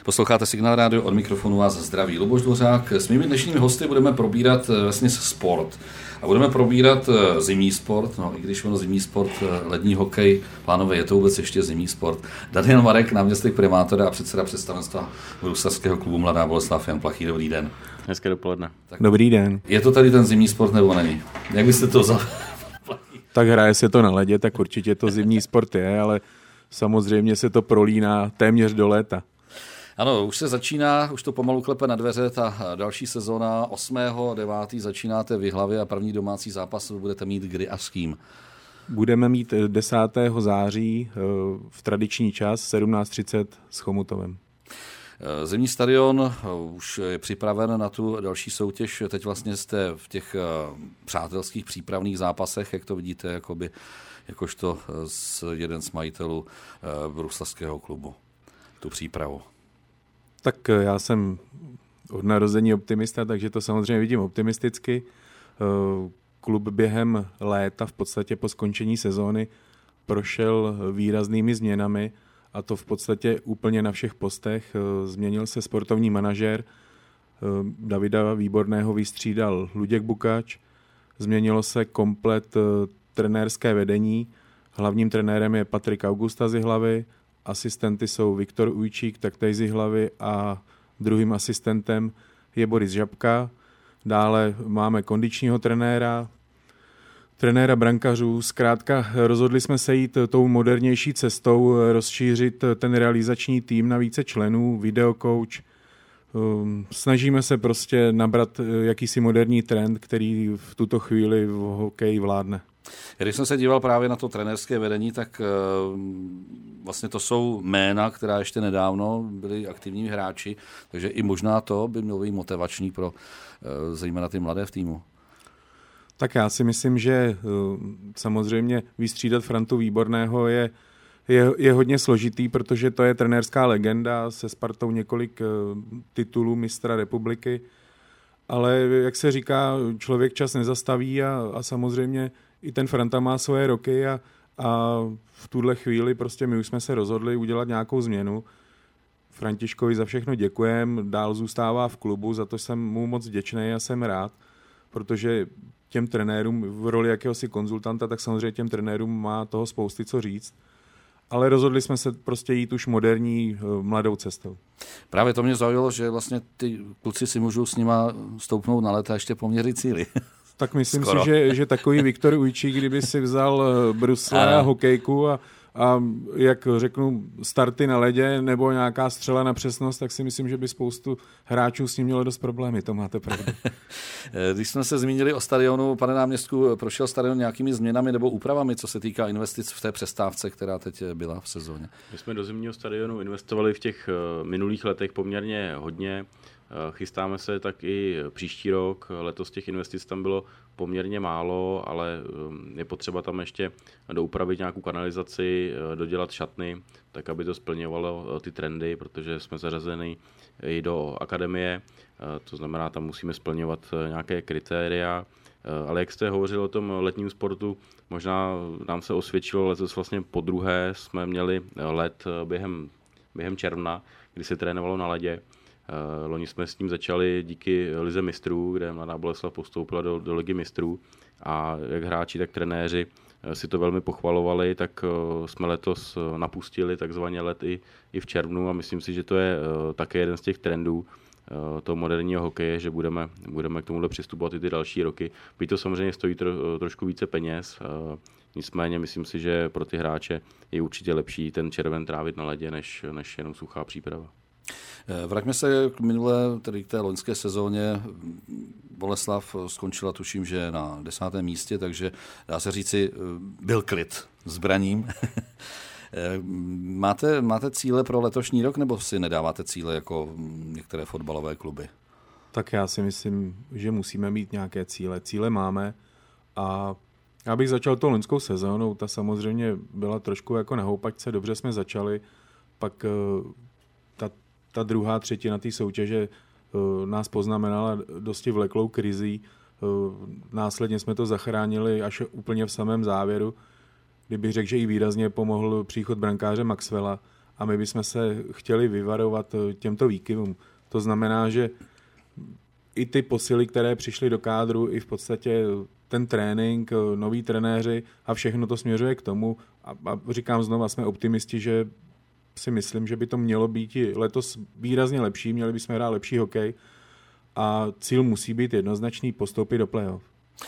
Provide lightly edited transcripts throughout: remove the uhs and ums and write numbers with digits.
Posloucháte Signál rádio, od mikrofonu vás zdraví Luboš Dvořák. S mými dnešními hosty budeme probírat vlastně sport. A budeme probírat zimní sport, no i když ono zimní sport, lední hokej, pánové, je to vůbec ještě zimní sport. Daniel Marek, náměstek primátora a předseda představenstva bruslařského klubu Mladá Boleslav, Jan Plachý, dobrý den. Hezké dopoledne. Tak, dobrý den. Je to tady ten zimní sport nebo není? Jak byste to vzal? Tak hraje se to na ledě, tak určitě to zimní sport je, ale samozřejmě se to prolíná téměř do léta. Ano, už se začíná, už to pomalu klepe na dveře, ta další sezóna 8.9. začínáte v Jihlavě a první domácí zápas budete mít kdy a s kým? Budeme mít 10. září v tradiční čas 17:30 s Chomutovem. Zimní stadion už je připraven na tu další soutěž. Teď vlastně jste v těch přátelských přípravných zápasech, jak to vidíte, jakožto jeden z majitelů bruslařského klubu, tu přípravu. Tak já jsem od narození optimista, takže to samozřejmě vidím optimisticky. Klub během léta, v podstatě po skončení sezóny, prošel výraznými změnami, a to v podstatě úplně na všech postech. Změnil se sportovní manažer, Davida Výborného vystřídal Luděk Bukač, změnilo se komplet trenérské vedení, hlavním trenérem je Patrik Augusta z Jihlavy, asistenty jsou Viktor Ujčík, taktéž z Jihlavy, a druhým asistentem je Boris Žabka. Dále máme kondičního trenéra brankařů. Zkrátka rozhodli jsme se jít tou modernější cestou, rozšířit ten realizační tým na více členů, videokouč. Snažíme se prostě nabrat jakýsi moderní trend, který v tuto chvíli v hokeji vládne. Když jsem se díval právě na to trenérské vedení, tak vlastně to jsou jména, která ještě nedávno byli aktivními hráči, takže i možná to by mělo být motivační pro zejména ty mladé v týmu. Tak já si myslím, že samozřejmě vystřídat Frantu Výborného je hodně složitý, protože to je trenérská legenda se Spartou několik titulů mistra republiky, ale jak se říká, člověk čas nezastaví a samozřejmě i ten Franta má svoje roky a v tuhle chvíli prostě my už jsme se rozhodli udělat nějakou změnu. Františkovi za všechno děkujem, dál zůstává v klubu, za to jsem mu moc vděčný a jsem rád, protože těm trenérům v roli jakéhosi konzultanta, tak samozřejmě těm trenérům má toho spousty co říct. Ale rozhodli jsme se prostě jít už moderní mladou cestou. Právě to mě zaujalo, že vlastně ty kluci si můžou s nima stoupnout na let a ještě poměřit síly. Tak myslím si, že takový Viktor Ujčík, kdyby si vzal brusle a hokejku a jak řeknu, starty na ledě nebo nějaká střela na přesnost, tak si myslím, že by spoustu hráčů s ním mělo dost problémy, to máte pravdu. Když jsme se zmínili o stadionu, pane náměstku, prošel stadion nějakými změnami nebo úpravami, co se týká investic v té přestávce, která teď byla v sezóně? My jsme do zimního stadionu investovali v těch minulých letech poměrně hodně. Chystáme se tak i příští rok. Letos těch investic tam bylo poměrně málo, ale je potřeba tam ještě doupravit nějakou kanalizaci, dodělat šatny, tak aby to splňovalo ty trendy, protože jsme zařazeni i do akademie, to znamená, tam musíme splňovat nějaké kritéria. Ale jak jste hovořil o tom letním sportu, možná nám se osvědčilo, letos vlastně podruhé jsme měli let během června, kdy se trénovalo na ledě. Loni jsme s tím začali díky Lize mistrů, kde Mladá Boleslav postoupila do Ligy mistrů, a jak hráči, tak trenéři si to velmi pochvalovali, tak jsme letos napustili takzvaně let i v červnu, a myslím si, že to je také jeden z těch trendů toho moderního hokeje, že budeme k tomuhle přistupovat i ty další roky. Byť to samozřejmě stojí trošku více peněz, nicméně myslím si, že pro ty hráče je určitě lepší ten červen trávit na ledě, než jenom suchá příprava. Vraťme se k minulé, tedy k té loňské sezóně. Boleslav skončila, tuším, že na 10. místě, takže dá se říci, byl klid zbraním. Máte cíle pro letošní rok, nebo si nedáváte cíle jako některé fotbalové kluby? Tak já si myslím, že musíme mít nějaké cíle. Cíle máme a já bych začal tou loňskou sezónou. Ta samozřejmě byla trošku jako na houpačce, dobře jsme začali, pak ta druhá třetina té soutěže nás poznamenala dosti vleklou krizí. Následně jsme to zachránili až úplně v samém závěru, kdybych řekl, že i výrazně pomohl příchod brankáře Maxwella a my bychom se chtěli vyvarovat těmto výkyvům. To znamená, že i ty posily, které přišly do kádru, i v podstatě ten trénink, noví trenéři a všechno to směřuje k tomu. A říkám znovu, jsme optimisti, že si myslím, že by to mělo být i letos výrazně lepší, měli bychom hrát lepší hokej a cíl musí být jednoznačný, postoupit do playoff.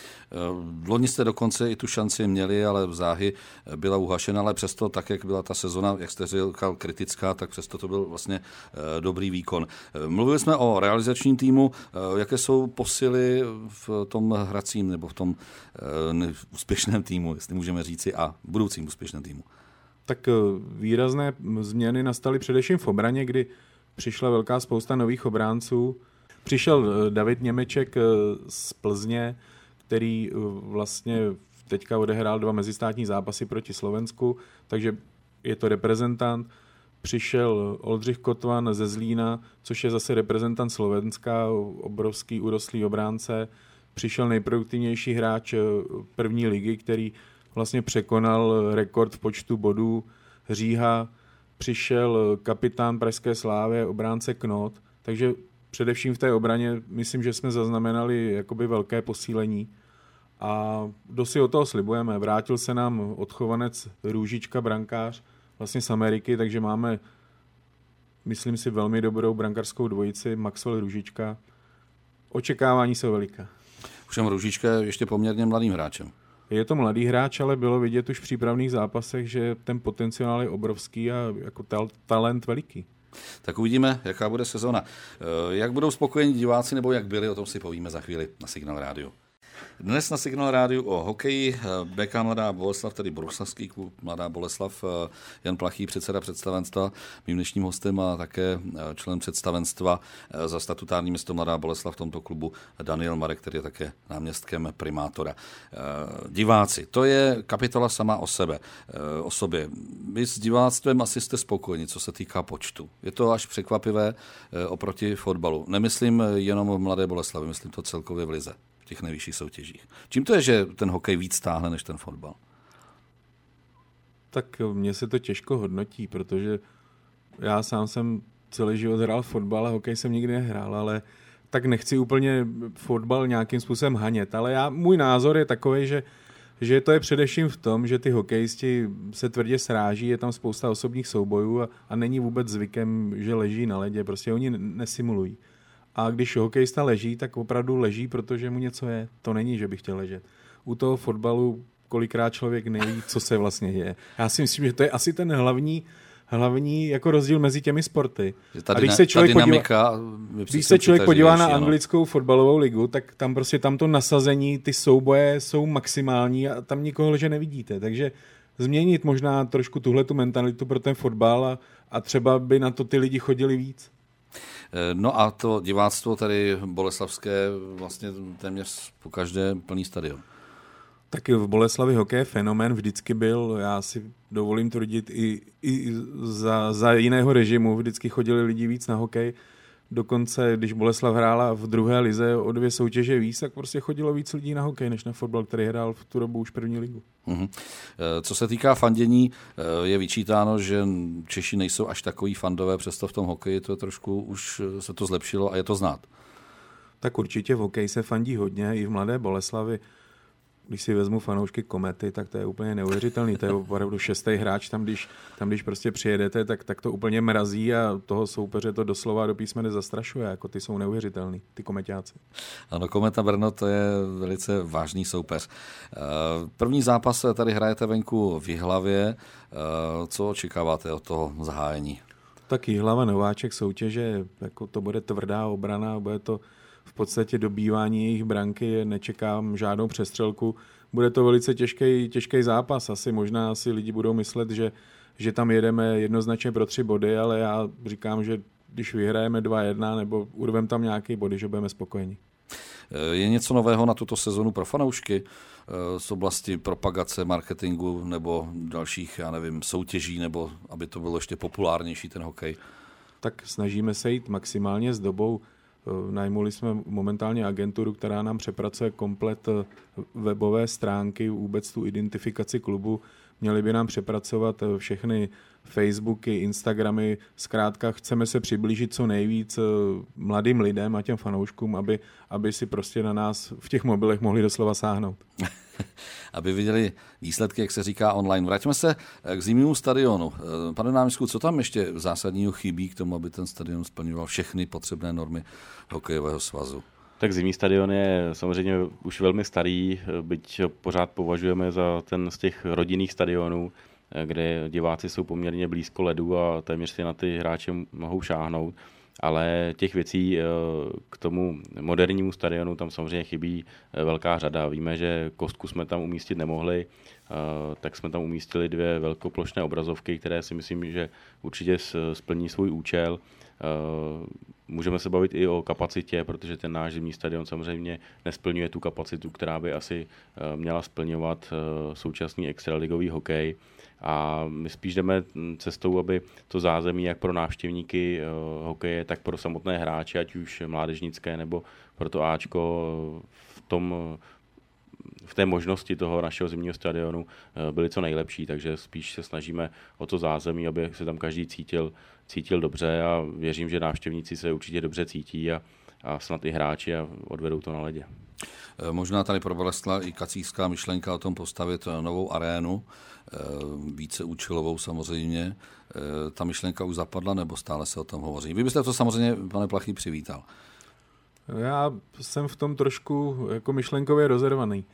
Loni jste dokonce i tu šanci měli, ale záhy byla uhašena, ale přesto tak, jak byla ta sezona, jak jste říkal, kritická, tak přesto to byl vlastně dobrý výkon. Mluvili jsme o realizačním týmu, jaké jsou posily v tom hracím nebo v tom úspěšném týmu, jestli můžeme říci, a budoucím úspěšném týmu. Tak výrazné změny nastaly především v obraně, kdy přišla velká spousta nových obránců. Přišel David Němeček z Plzně, který vlastně teďka odehrál 2 mezistátní zápasy proti Slovensku, takže je to reprezentant. Přišel Oldřich Kotvan ze Zlína, což je zase reprezentant Slovenska, obrovský urostlý obránce. Přišel nejproduktivnější hráč první ligy, který vlastně překonal rekord v počtu bodů Říha. Přišel kapitán pražské Slávy, obránce Knot, takže především v té obraně myslím, že jsme zaznamenali jakoby velké posílení a dost si od toho slibujeme. Vrátil se nám odchovanec Růžička, brankář, vlastně z Ameriky, takže máme, myslím si, velmi dobrou brankářskou dvojici Maxwell Růžička. Očekávání jsou veliká. Všem Růžička je ještě poměrně mladým hráčem. Je to mladý hráč, ale bylo vidět už v přípravných zápasech, že ten potenciál je obrovský a jako talent veliký. Tak uvidíme, jaká bude sezona. Jak budou spokojení diváci, nebo jak byli, o tom si povíme za chvíli na Signál Rádiu. Dnes na Signál Rádiu o hokeji BK Mladá Boleslav, tedy Boleslavický klub Mladá Boleslav, Jan Plachý, předseda představenstva, mým dnešním hostem a také člen představenstva za statutární město Mladá Boleslav v tomto klubu Daniel Marek, který je také náměstkem primátora. Diváci, to je kapitola sama o sobě. Vy s diváctvem asi jste spokojeni, co se týká počtu. Je to až překvapivé oproti fotbalu. Nemyslím jenom v Mladé Boleslavi, myslím to celkově v lize, v těch nejvyšších soutěžích. Čím to je, že ten hokej víc táhne než ten fotbal? Tak mně se to těžko hodnotí, protože já sám jsem celý život hrál fotbal a hokej jsem nikdy nehrál, ale tak nechci úplně fotbal nějakým způsobem hanět. Ale můj názor je takový, že to je především v tom, že ty hokejisti se tvrdě sráží, je tam spousta osobních soubojů a není vůbec zvykem, že leží na ledě, prostě oni nesimulují. A když hokejista leží, tak opravdu leží, protože mu něco je. To není, že by chtěl ležet. U toho fotbalu kolikrát člověk neví, co se vlastně děje. Já si myslím, že to je asi ten hlavní jako rozdíl mezi těmi sporty. A když se člověk podívá na anglickou fotbalovou ligu, tak tam prostě to nasazení, ty souboje jsou maximální a tam nikoho leže nevidíte. Takže změnit možná trošku tuhletu mentalitu pro ten fotbal a třeba by na to ty lidi chodili víc. No a to diváctvo tady boleslavské vlastně téměř po každé plný stadion. Tak v Boleslavi hokej fenomén vždycky byl, já si dovolím tvrdit, i za jiného režimu vždycky chodili lidi víc na hokej. Dokonce, když Boleslav hrála v druhé lize o 2 soutěže víc, tak prostě chodilo víc lidí na hokej, než na fotbal, který hrál v tu dobu už první ligu. Mm-hmm. Co se týká fandění, je vyčítáno, že Češi nejsou až takový fandové, přesto v tom hokeji to trošku už se to zlepšilo a je to znát. Tak určitě v hokeji se fandí hodně, i v Mladé Boleslavi. Když si vezmu fanoušky Komety, tak to je úplně neuvěřitelný. To je opravdu 6. hráč, tam když prostě přijedete, tak to úplně mrazí a toho soupeře to doslova do písmene zastrašuje. Jako ty jsou neuvěřitelný, ty komeťáci. Ano, Kometa Brno, to je velice vážný soupeř. První zápas tady hrajete venku v Jihlavě. Co očekáváte od toho zahájení? Tak Jihlava nováček soutěže, jako to bude tvrdá obrana, bude to v podstatě dobývání jejich branky, nečekám žádnou přestřelku. Bude to velice těžký zápas. Možná lidi budou myslet, že tam jedeme jednoznačně pro 3 body, ale já říkám, že když vyhrajeme 2-1 nebo urveme tam nějaký body, že budeme spokojeni. Je něco nového na tuto sezonu pro fanoušky z oblasti propagace, marketingu nebo dalších, soutěží, nebo aby to bylo ještě populárnější ten hokej? Tak snažíme se jít maximálně s dobou. Najmuli jsme momentálně agenturu, která nám přepracuje komplet webové stránky, vůbec tu identifikaci klubu. měli by nám přepracovat všechny Facebooky, Instagramy, zkrátka chceme se přiblížit co nejvíc mladým lidem a těm fanouškům, aby si prostě na nás v těch mobilech mohli doslova sáhnout. Aby viděli výsledky, jak se říká, online. Vraťme se k zimnímu stadionu. Pane náměstku, co tam ještě zásadního chybí k tomu, aby ten stadion splňoval všechny potřebné normy hokejového svazu? Tak zimní stadion je samozřejmě už velmi starý, byť pořád považujeme za ten z těch rodinných stadionů, kde diváci jsou poměrně blízko ledu a téměř si na ty hráče mohou šáhnout. Ale těch věcí k tomu modernímu stadionu tam samozřejmě chybí velká řada. Víme, že kostku jsme tam umístit nemohli, tak jsme tam umístili 2 velkoplošné obrazovky, které si myslím, že určitě splní svůj účel. Můžeme se bavit i o kapacitě, protože ten náš zimní stadion samozřejmě nesplňuje tu kapacitu, která by asi měla splňovat současný extraligový hokej. A my spíš jdeme cestou, aby to zázemí jak pro návštěvníky hokeje, tak pro samotné hráče, ať už mládežnické nebo pro to Ačko v té možnosti toho našeho zimního stadionu byly co nejlepší, takže spíš se snažíme o to zázemí, aby se tam každý cítil dobře a věřím, že návštěvníci se určitě dobře cítí a snad i hráči a odvedou to na ledě. Možná tady probleskla i kacířská myšlenka o tom postavit novou arénu, víceúčelovou samozřejmě. Ta myšlenka už zapadla, nebo stále se o tom hovoří? Vy byste to samozřejmě, pane Plachý, přivítal. Já jsem v tom trošku jako myšlenkově rozervaný.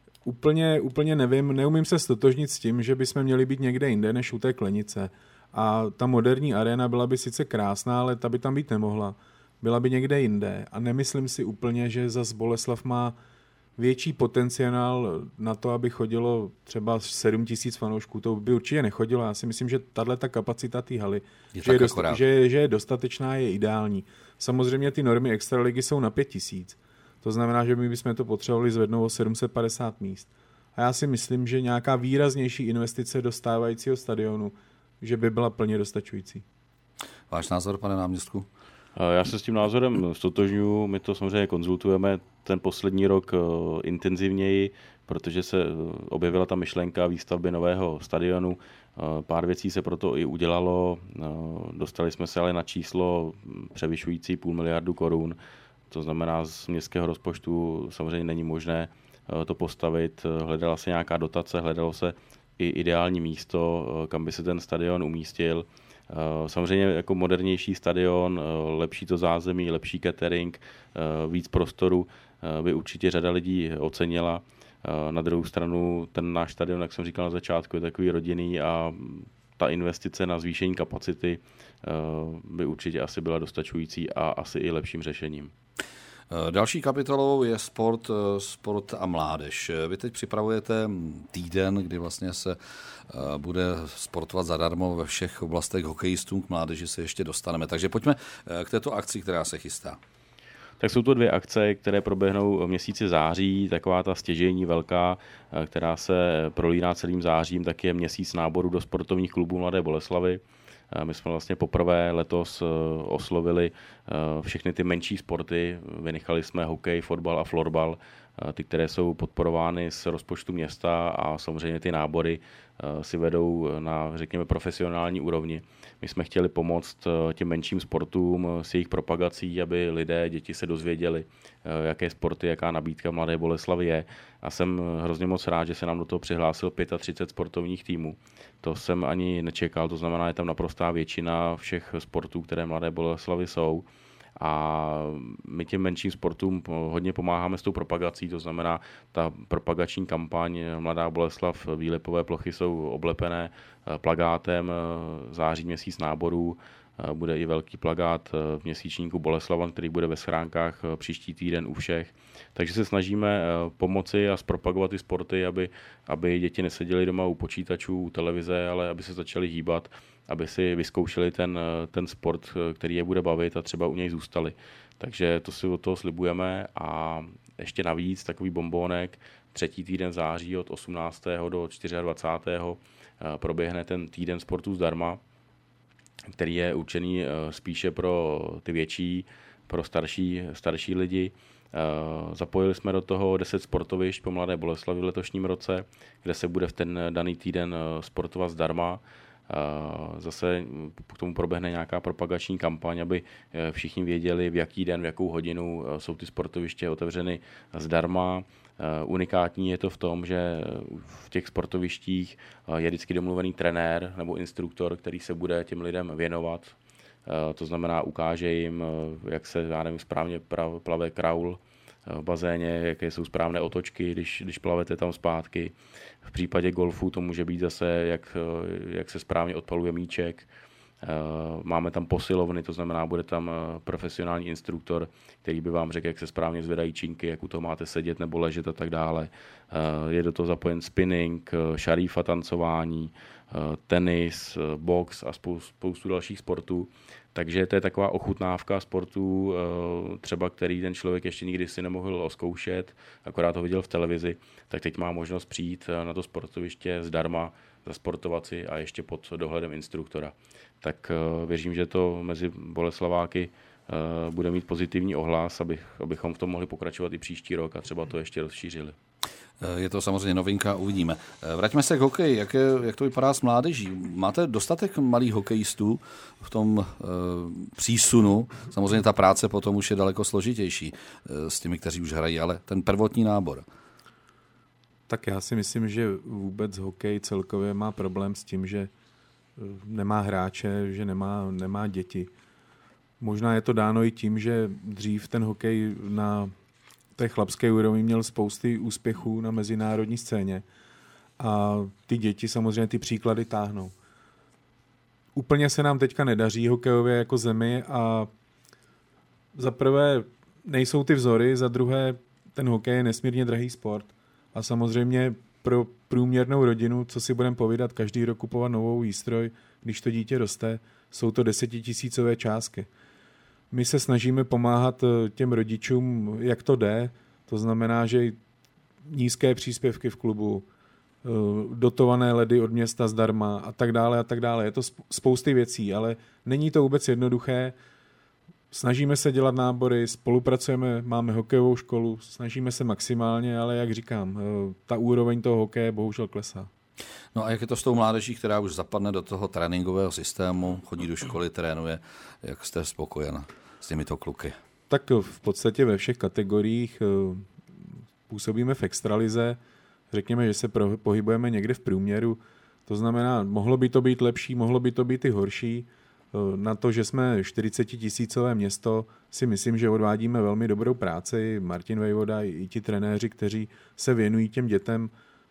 Úplně nevím, neumím se stotožnit s tím, že bychom měli být někde jinde než u té Klenice. A ta moderní aréna byla by sice krásná, ale ta by tam být nemohla. Byla by někde jinde. A nemyslím si úplně, že zas Boleslav má větší potenciál na to, aby chodilo třeba 7 000 fanoušků. To by určitě nechodilo. Já si myslím, že tato kapacita té haly, že je dostatečná, je ideální. Samozřejmě ty normy extraligy jsou na 5 000. To znamená, že my bychom to potřebovali zvednout o 750 míst. A já si myslím, že nějaká výraznější investice do stávajícího stadionu, že by byla plně dostačující. Váš názor, pane náměstku? Já se s tím názorem stotožňuji, my to samozřejmě konzultujeme ten poslední rok intenzivněji, protože se objevila ta myšlenka výstavby nového stadionu. Pár věcí se proto i udělalo, dostali jsme se ale na číslo převyšující 500 miliardy korun, to znamená z městského rozpočtu samozřejmě není možné to postavit, hledala se nějaká dotace, hledalo se i ideální místo, kam by se ten stadion umístil. Samozřejmě jako modernější stadion, lepší to zázemí, lepší catering, víc prostoru by určitě řada lidí ocenila. Na druhou stranu ten náš stadion, jak jsem říkal na začátku, je takový rodinný a ta investice na zvýšení kapacity by určitě asi byla dostačující a asi i lepším řešením. Další kapitolou je sport a mládež. Vy teď připravujete týden, kdy vlastně se bude sportovat zadarmo ve všech oblastech hokejistům, k mládeži se ještě dostaneme. Takže pojďme k této akci, která se chystá. Tak jsou to 2 akce, které proběhnou v měsíci září, taková ta stěžejní velká, která se prolíná celým zářím, tak je měsíc náboru do sportovních klubů Mladé Boleslavi. My jsme vlastně poprvé letos oslovili všechny ty menší sporty, vynechali jsme hokej, fotbal a florbal, ty, které jsou podporovány z rozpočtu města a samozřejmě ty nábory si vedou na, řekněme, profesionální úrovni. My jsme chtěli pomoct těm menším sportům s jejich propagací, aby lidé, děti se dozvěděli, jaké sporty, jaká nabídka v Mladé Boleslavy je. A jsem hrozně moc rád, že se nám do toho přihlásil 35 sportovních týmů. To jsem ani nečekal, to znamená, je tam naprostá většina všech sportů, které v Mladé Boleslavy jsou. A my těm menším sportům hodně pomáháme s tou propagací, to znamená ta propagační kampaň Mladá Boleslav, výlepové plochy jsou oblepené plakátem září měsíc náborů, bude i velký plakát v měsíčníku Boleslavan, který bude ve schránkách příští týden u všech. Takže se snažíme pomoci a zpropagovat ty sporty, aby děti neseděly doma u počítačů, u televize, ale aby se začaly hýbat, aby si vyzkoušeli ten sport, který je bude bavit a třeba u něj zůstali. Takže to si od toho slibujeme a ještě navíc takový bombónek, 3. týden září od 18. do 24. proběhne ten týden sportu zdarma, který je určený spíše pro ty větší pro starší lidi. Zapojili jsme do toho 10 sportovišť po Mladé Boleslavi v letošním roce, kde se bude v ten daný týden sportovat zdarma. Zase k tomu proběhne nějaká propagační kampaň, aby všichni věděli, v jaký den, v jakou hodinu jsou ty sportoviště otevřeny zdarma. Unikátní je to v tom, že v těch sportovištích je vždycky domluvený trenér nebo instruktor, který se bude těm lidem věnovat. To znamená, ukáže jim, jak se, správně plave kraul v bazéně, jaké jsou správné otočky, když plavete tam zpátky. V případě golfu to může být zase, jak se správně odpaluje míček. Máme tam posilovny, to znamená, bude tam profesionální instruktor, který by vám řekl, jak se správně zvedají činky, jak u toho máte sedět nebo ležet a tak dále. Je do toho zapojen spinning, šarífa, tancování, tenis, box a spoustu dalších sportů. Takže to je taková ochutnávka sportů, třeba který ten člověk ještě nikdy si nemohl oskoušet, akorát ho viděl v televizi, tak teď má možnost přijít na to sportoviště zdarma, zasportovat si a ještě pod dohledem instruktora. Tak věřím, že to mezi Boleslaváky bude mít pozitivní ohlas, abychom v tom mohli pokračovat i příští rok a třeba to ještě rozšířili. Je to samozřejmě novinka, uvidíme. Vraťme se k hokeji. Jak to vypadá s mládeží? Máte dostatek malých hokejistů v tom přísunu? Samozřejmě ta práce potom už je daleko složitější s těmi, kteří už hrají, ale ten prvotní nábor. Tak já si myslím, že vůbec hokej celkově má problém s tím, že nemá hráče, že nemá děti. Možná je to dáno i tím, že dřív ten hokej na té chlapské úrovni měl spousty úspěchů na mezinárodní scéně a ty děti samozřejmě ty příklady táhnou. Úplně se nám teďka nedaří hokejově jako zemi a za prvé nejsou ty vzory, za druhé ten hokej je nesmírně drahý sport a samozřejmě pro průměrnou rodinu, co si budeme povídat, každý rok kupovat novou výstroj, když to dítě roste, jsou to 10 000 částky. My se snažíme pomáhat těm rodičům, jak to jde. To znamená, že nízké příspěvky v klubu, dotované ledy od města zdarma a tak dále a tak dále. Je to spousty věcí, ale není to vůbec jednoduché. Snažíme se dělat nábory, spolupracujeme, máme hokejovou školu, snažíme se maximálně, ale jak říkám, ta úroveň toho hokeje bohužel klesá. No a jak je to s tou mládeží, která už zapadne do toho tréninkového systému, chodí do školy, trénuje, jak jste spokojen s těmito kluky? Tak v podstatě ve všech kategoriích působíme v extralize. Řekněme, že se pohybujeme někde v průměru. To znamená, mohlo by to být lepší, mohlo by to být i horší. Na to, že jsme 40 000 město, si myslím, že odvádíme velmi dobrou práci. Martin Vejvoda i ti trenéři, kteří se věnují těm dětem.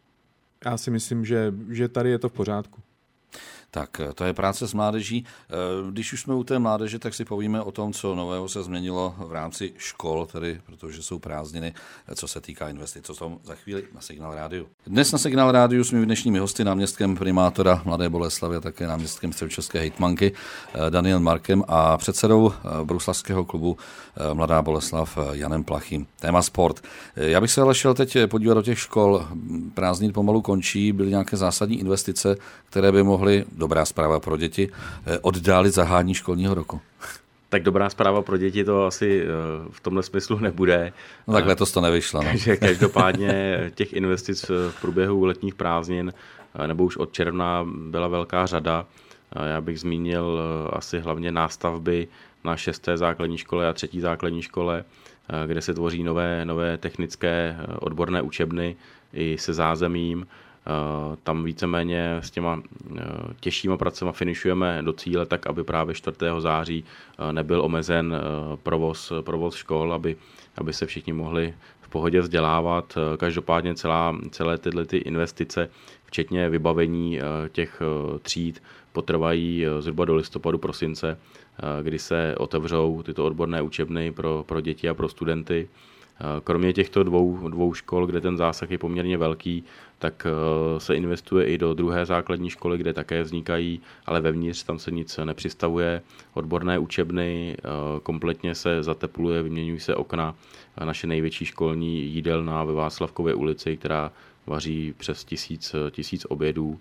Já si myslím, že tady je to v pořádku. Tak to je práce s mládeží. Když už jsme u té mládeže, tak si povíme o tom, co nového se změnilo v rámci škol, tedy, protože jsou prázdniny, co se týká investic. Co tom za chvíli na Signál Rádiu. Dnes na Signál Rádiu jsme dnešními hosty, náměstkem primátora Mladé Boleslavi a také náměstkem středočeské hejtmanky Danielem Markem a předsedou bruslavského klubu Mladá Boleslav Janem Plachým. Téma sport. Já bych se ale šel teď podívat do těch škol. Prázdniny pomalu končí, byly nějaké zásadní investice, které by mohly, dobrá zpráva pro děti, oddálit zahájení školního roku. Tak dobrá zpráva pro děti to asi v tomhle smyslu nebude. No tak letos to nevyšlo. No. Takže každopádně těch investic v průběhu letních prázdnin nebo už od června byla velká řada. Já bych zmínil asi hlavně nástavby na 6. základní škole a 3. základní škole, kde se tvoří nové technické odborné učebny i se zázemím. Tam víceméně s těma těžšíma pracema finišujeme do cíle, tak aby právě 4. září nebyl omezen provoz škol, aby se všichni mohli v pohodě vzdělávat. Každopádně celé tyhle ty investice, včetně vybavení těch tříd, potrvají zhruba do listopadu, prosince, kdy se otevřou tyto odborné učebny pro děti a pro studenty. Kromě těchto dvou škol, kde ten zásah je poměrně velký, tak se investuje i do 2. základní školy, kde také vznikají, ale vevnitř tam se nic nepřistavuje, odborné učebny, kompletně se zatepluje, vyměňují se okna. Naše největší školní jídelna ve Václavkově ulici, která vaří přes 1000 obědů.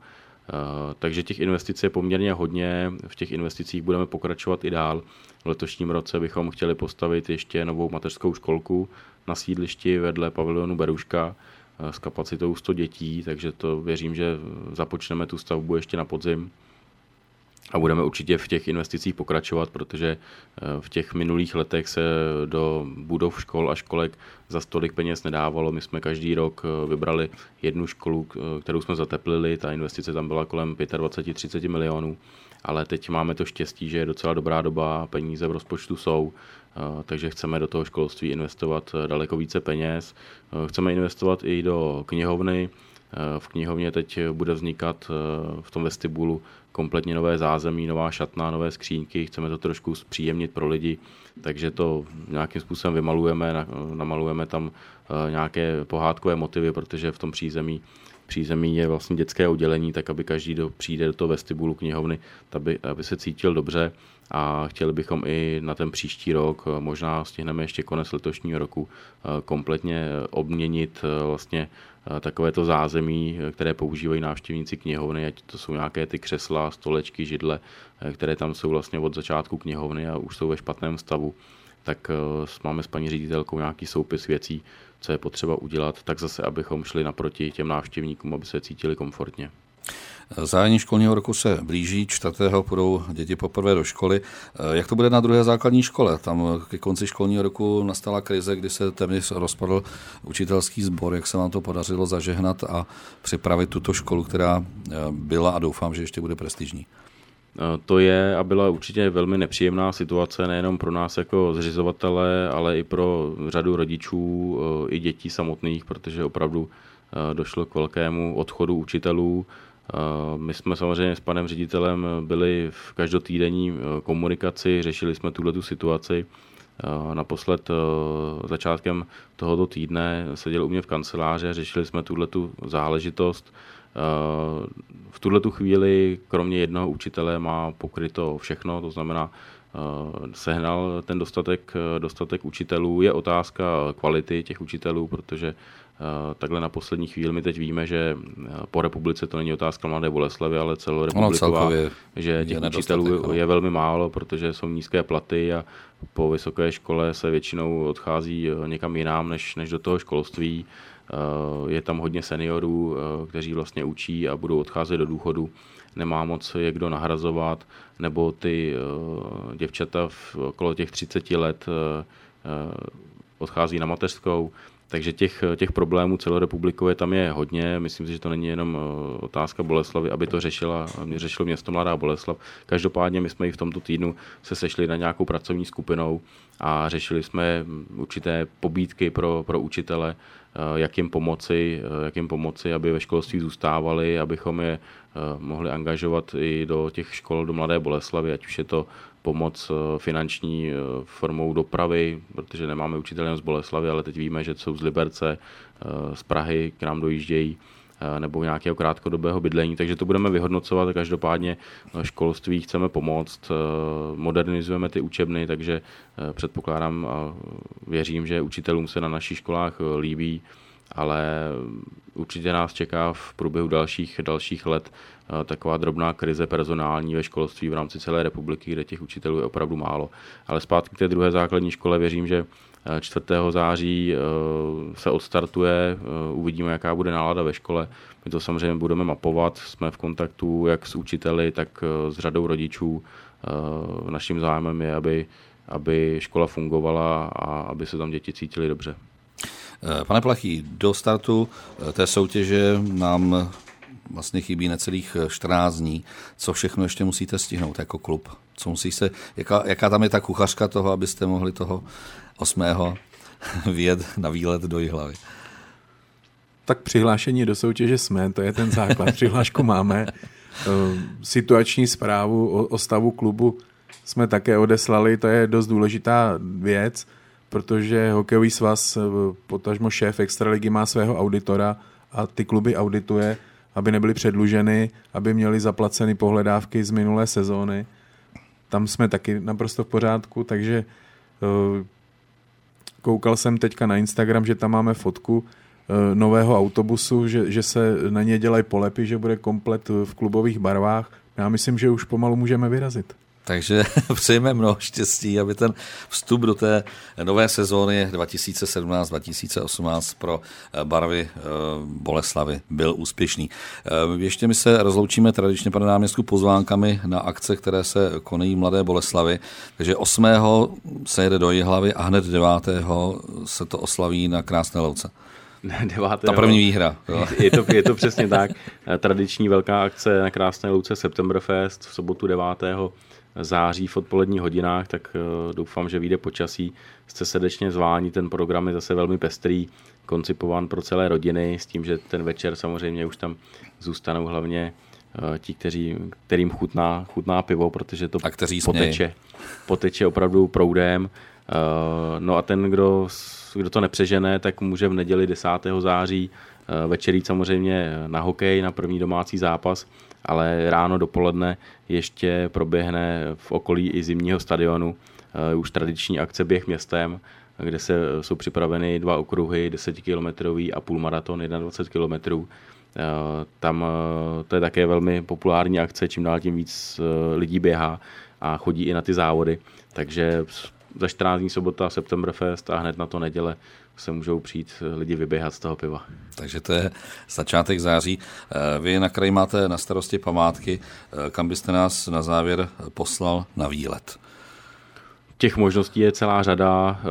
Takže těch investic je poměrně hodně, v těch investicích budeme pokračovat i dál. V letošním roce bychom chtěli postavit ještě novou mateřskou školku na sídlišti vedle pavilonu Beruška s kapacitou 100 dětí, takže to věřím, že započneme tu stavbu ještě na podzim. A budeme určitě v těch investicích pokračovat, protože v těch minulých letech se do budov škol a školek za tolik peněz nedávalo. My jsme každý rok vybrali jednu školu, kterou jsme zateplili. Ta investice tam byla kolem 25-30 milionů, ale teď máme to štěstí, že je docela dobrá doba, peníze v rozpočtu jsou, takže chceme do toho školství investovat daleko více peněz. Chceme investovat i do knihovny. V knihovně teď bude vznikat v tom vestibulu kompletně nové zázemí, nová šatna, nové skřínky, chceme to trošku zpříjemnit pro lidi, takže to nějakým způsobem vymalujeme, namalujeme tam nějaké pohádkové motivy, protože v tom přízemí je vlastně dětské oddělení, tak aby každý, kdo přijde do toho vestibulu knihovny, aby se cítil dobře a chtěli bychom i na ten příští rok, možná stihneme ještě konec letošního roku, kompletně obměnit vlastně takovéto zázemí, které používají návštěvníci knihovny, ať to jsou nějaké ty křesla, stolečky, židle, které tam jsou vlastně od začátku knihovny a už jsou ve špatném stavu, tak máme s paní ředitelkou nějaký soupis věcí, co je potřeba udělat, tak zase, abychom šli naproti těm návštěvníkům, aby se cítili komfortně. Zahájení školního roku se blíží, 4. půjdou děti poprvé do školy. Jak to bude na druhé základní škole? Tam ke konci školního roku nastala krize, kdy se téměř rozpadl učitelský sbor. Jak se vám to podařilo zažehnat a připravit tuto školu, která byla a doufám, že ještě bude prestižní? To je a byla určitě velmi nepříjemná situace nejenom pro nás jako zřizovatele, ale i pro řadu rodičů i dětí samotných, protože opravdu došlo k velkému odchodu učitelů. My jsme samozřejmě s panem ředitelem byli v každotýdenní komunikaci, řešili jsme tuhletu situaci. Naposled začátkem tohoto týdne seděl u mě v kanceláři a řešili jsme tuhletu záležitost. V tuhletu chvíli kromě jednoho učitele má pokryto všechno, to znamená sehnal ten dostatek učitelů. Je otázka kvality těch učitelů, protože takhle na poslední chvíli my teď víme, že po republice to není otázka Mladé Boleslavi, ale celorepubliková, že těch učitelů je velmi málo, protože jsou nízké platy a po vysoké škole se většinou odchází někam jinam než do toho školství. Je tam hodně seniorů, kteří vlastně učí a budou odcházet do důchodu. Nemá moc je kdo nahrazovat, nebo ty děvčata okolo těch 30 let odchází na mateřskou. Takže těch problémů celorepublikově tam je hodně. Myslím si, že to není jenom otázka Boleslavy, aby to řešilo město Mladá Boleslav. Každopádně my jsme i v tomto týdnu se sešli na nějakou pracovní skupinou a řešili jsme určité pobídky pro učitele, jak jim pomoci, aby ve školství zůstávali, abychom je mohli angažovat i do těch škol do Mladé Boleslavy, ať už je to pomoc finanční formou dopravy, protože nemáme učitele z Boleslavy, ale teď víme, že jsou z Liberce, z Prahy k nám dojíždějí, nebo nějakého krátkodobého bydlení, takže to budeme vyhodnocovat a každopádně školství chceme pomoct, modernizujeme ty učebny, takže předpokládám a věřím, že učitelům se na našich školách líbí, ale určitě nás čeká v průběhu dalších let taková drobná krize personální ve školství v rámci celé republiky, kde těch učitelů je opravdu málo. Ale zpátky k té druhé základní škole věřím, že 4. září se odstartuje, uvidíme, jaká bude nálada ve škole. My to samozřejmě budeme mapovat, jsme v kontaktu jak s učiteli, tak s řadou rodičů. Naším zájmem je, aby škola fungovala a aby se tam děti cítily dobře. Pane Plachý, do startu té soutěže nám vlastně chybí necelých 14 dní. Co všechno ještě musíte stihnout jako klub? Jaká tam je ta kuchařka toho, abyste mohli toho 8. vyjet na výlet do Jihlavy? Tak přihlášení do soutěže jsme, to je ten základ. Přihlášku máme. Situační zprávu o stavu klubu jsme také odeslali, to je dost důležitá věc, protože hokejový svaz, potažmo šéf extraligy, má svého auditora a ty kluby audituje, aby nebyly předluženy, aby měly zaplaceny pohledávky z minulé sezóny. Tam jsme taky naprosto v pořádku, takže koukal jsem teďka na Instagram, že tam máme fotku nového autobusu, že se na ně dělají polepy, že bude komplet v klubových barvách. Já myslím, že už pomalu můžeme vyrazit. Takže přejeme mnoho štěstí, aby ten vstup do té nové sezóny 2017-2018 pro barvy Boleslavy byl úspěšný. Ještě my se rozloučíme tradičně, pane náměstku, pozvánkami na akce, které se konají Mladé Boleslavy. Takže 8. se jede do Jihlavy a hned 9. se to oslaví na Krásné Louce. 9. Ta první výhra. Je to přesně tak. Tradiční velká akce na Krásné Louce Septemberfest v sobotu 9. září v odpoledních hodinách, tak doufám, že vyjde počasí. Jste srdečně zváni, ten program je zase velmi pestrý, koncipován pro celé rodiny, s tím, že ten večer samozřejmě už tam zůstanou hlavně ti, kterým chutná pivo, protože to poteče opravdu proudem. No a ten, kdo to nepřežene, tak může v neděli 10. září večer jít samozřejmě na hokej, na první domácí zápas, ale ráno dopoledne ještě proběhne v okolí i zimního stadionu už tradiční akce Běh městem, kde jsou připraveny 2 okruhy, 10-kilometrový a půlmaraton, 21 km. Tam to je také velmi populární akce, čím dál tím víc lidí běhá a chodí i na ty závody, takže za 14 dní sobota Septemberfest a hned na to neděle se můžou přijít lidi vyběhat z toho piva. Takže to je začátek září. Vy na kraji máte na starosti památky. Kam byste nás na závěr poslal na výlet? Těch možností je celá řada.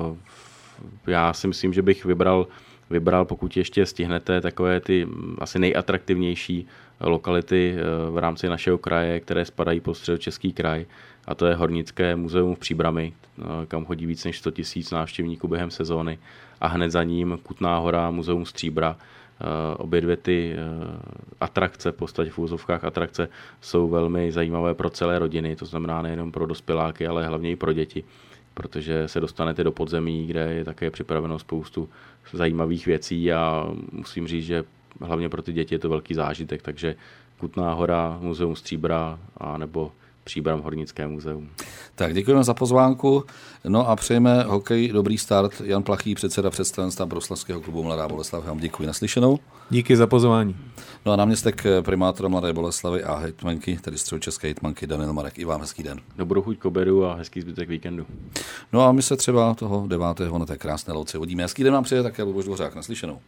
Já si myslím, že bych vybral, pokud ještě stihnete, takové ty asi nejatraktivnější lokality v rámci našeho kraje, které spadají pod Středočeský kraj, a to je Hornické muzeum v Příbrami, kam chodí víc než 100 000 návštěvníků během sezóny, a hned za ním Kutná Hora, muzeum Stříbra. Obě dvě ty atrakce, v podstatě v úvozovkách atrakce, jsou velmi zajímavé pro celé rodiny, to znamená nejenom pro dospěláky, ale hlavně i pro děti, protože se dostanete do podzemí, kde je také připraveno spoustu zajímavých věcí a musím říct, že hlavně pro ty děti je to velký zážitek, takže Kutná Hora, muzeum Stříbra a nebo Příbram Hornické muzeum. Tak děkujeme za pozvánku, no a přejeme hokej dobrý start. Jan Plachý, předseda představenstva Bruslavského klubu Mladá Boleslav, vám děkuji, naslyšenou. Díky za pozvání. No a náměstek primátora Mladé Boleslavy a hejtmanky, tedy středočeské hejtmanky Daniel Marek. I vám hezký den. Dobrou chuť k obědu a hezký zbytek víkendu. No a my se třeba toho 9. na té Krásné Louce uvidíme. Hezký den nám přeje také Luboš Dvořák, naslyšenou.